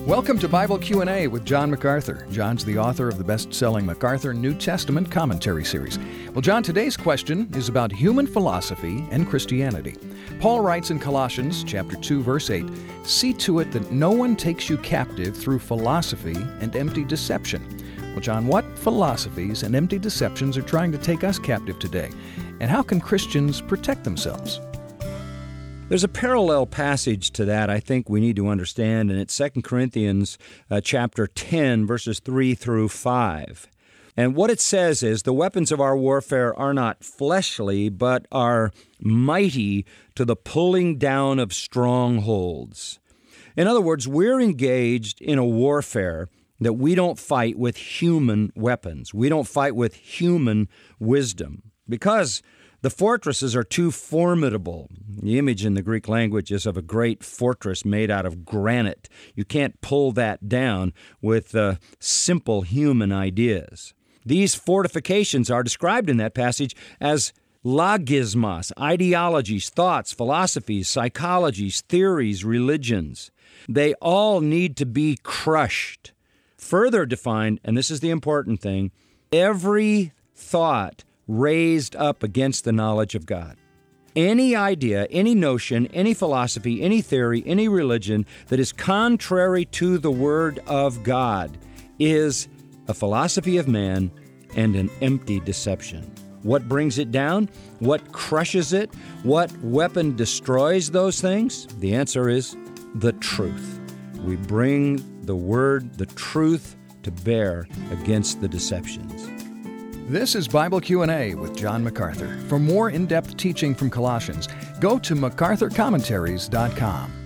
Welcome to Bible Q&A with John MacArthur. John's the author of the best-selling MacArthur New Testament Commentary Series. Well, John, today's question is about human philosophy and Christianity. Paul writes in Colossians chapter 2, verse 8, "See to it that no one takes you captive through philosophy and empty deception." Well, John, what philosophies and empty deceptions are trying to take us captive today? And how can Christians protect themselves? There's a parallel passage to that I think we need to understand, and it's 2 Corinthians chapter 10, verses 3 through 5. And what it says is, the weapons of our warfare are not fleshly, but are mighty to the pulling down of strongholds. In other words, we're engaged in a warfare that we don't fight with human weapons. We don't fight with human wisdom, because the fortresses are too formidable. The image in the Greek language is of a great fortress made out of granite. You can't pull that down with simple human ideas. These fortifications are described in that passage as logismos, ideologies, thoughts, philosophies, psychologies, theories, religions. They all need to be crushed. Further defined, and this is the important thing, every thought raised up against the knowledge of God. Any idea, any notion, any philosophy, any theory, any religion that is contrary to the Word of God is a philosophy of man and an empty deception. What brings it down? What crushes it? What weapon destroys those things? The answer is the truth. We bring the Word, the truth, to bear against the deceptions. This is Bible Q&A with John MacArthur. For more in-depth teaching from Colossians, go to MacArthurCommentaries.com.